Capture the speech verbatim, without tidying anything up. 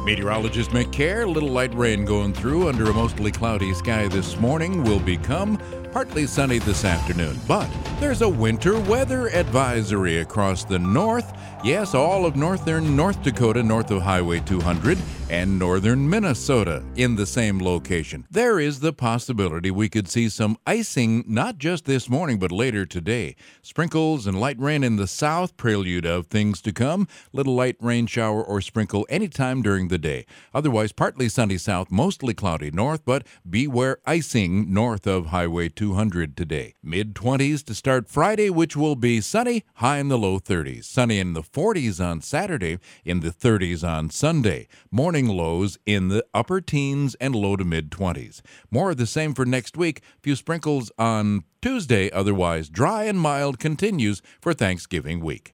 Meteorologist Mick Care, a little light rain going through under a mostly cloudy sky this morning will become partly sunny this afternoon. But there's a winter weather advisory across the north. Yes, all of northern North Dakota, north of Highway two hundred, and northern Minnesota in the same location. There is the possibility we could see some icing not just this morning, but later today. Sprinkles and light rain in the south, prelude of things to come. Little light rain shower or sprinkle anytime during the day. Otherwise, partly sunny south, mostly cloudy north, but beware icing north of Highway two hundred today. mid twenties to start Friday, which will be sunny, high in the low thirties. Sunny in the forties on Saturday, in the thirties on Sunday. Morning lows in the upper teens and low to mid twenties. More of the same for next week. Few sprinkles on Tuesday, otherwise dry and mild continues for Thanksgiving week.